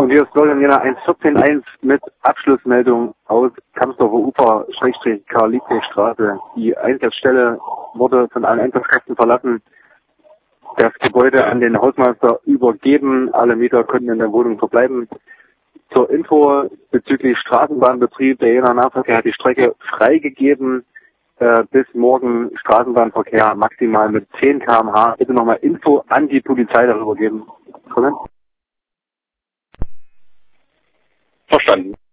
hier ist Florian Jena 114.1 mit Abschlussmeldung aus Kamsdorfer Ufer, Karl-Liebknecht-Straße. Die Einsatzstelle wurde von allen Einsatzkräften verlassen. Das Gebäude an den Hausmeister übergeben. Alle Mieter konnten in der Wohnung verbleiben. Zur Info bezüglich Straßenbahnbetrieb, der Jenaer Nahverkehr hat die Strecke freigegeben. Bis morgen Straßenbahnverkehr maximal mit 10 km/h. Bitte nochmal Info an die Polizei darüber geben. Verstanden.